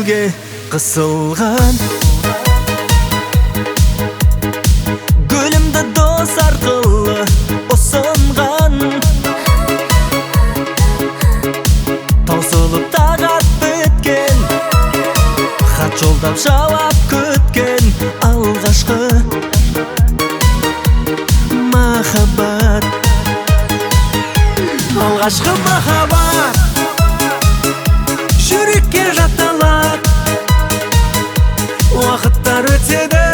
жүрегімге қысылған. Гүлімді дос арқылы ұсынған, таусылып тағат біткен, хат жолдап жауап күткен алғашқы махаббат. Алғашқы махаббат жүрекке жатталады, уақыттар өтеді,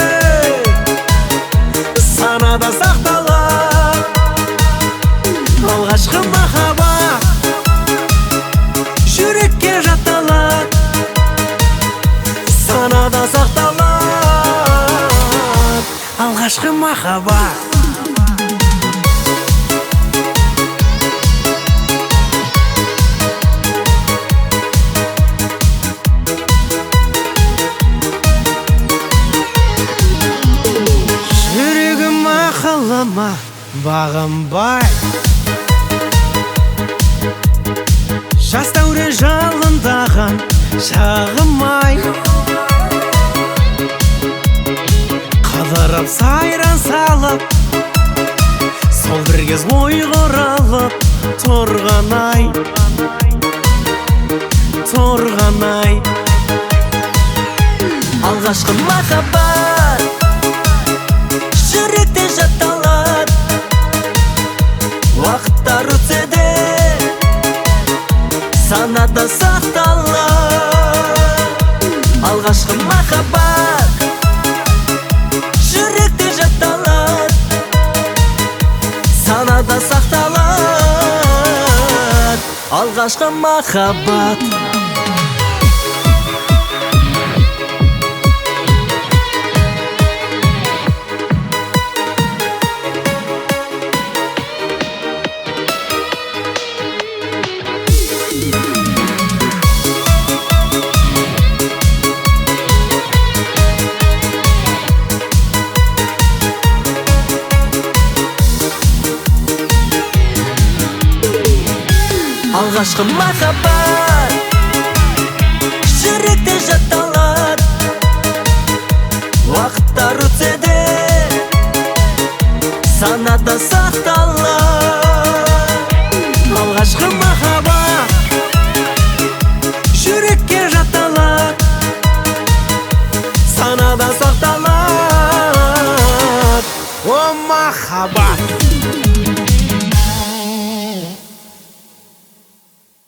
санада сақталады. Алғашқы махаббат жүрекке жатталады, санада сақталады. Алғашқы махаббат. Қалама бағынбай, жас дәурен жалындаған шағымай, қадырып сайран салып, сол бір кез ойға оралып тұрған ай, тұрған ай. Алғашқы махаббат жүректе жатталады, уақыттар өтеді, санада сақталады. Алғашқы махаббат жүректе жатталады, санада сақталады. Алғашқы махаббат. Алғашқы махаббат жүректе жатталады, уақыттар өтеді, санада сақталады. Алғашқы махаббат жүрекке жатталады, санада сақталады. О махаббат.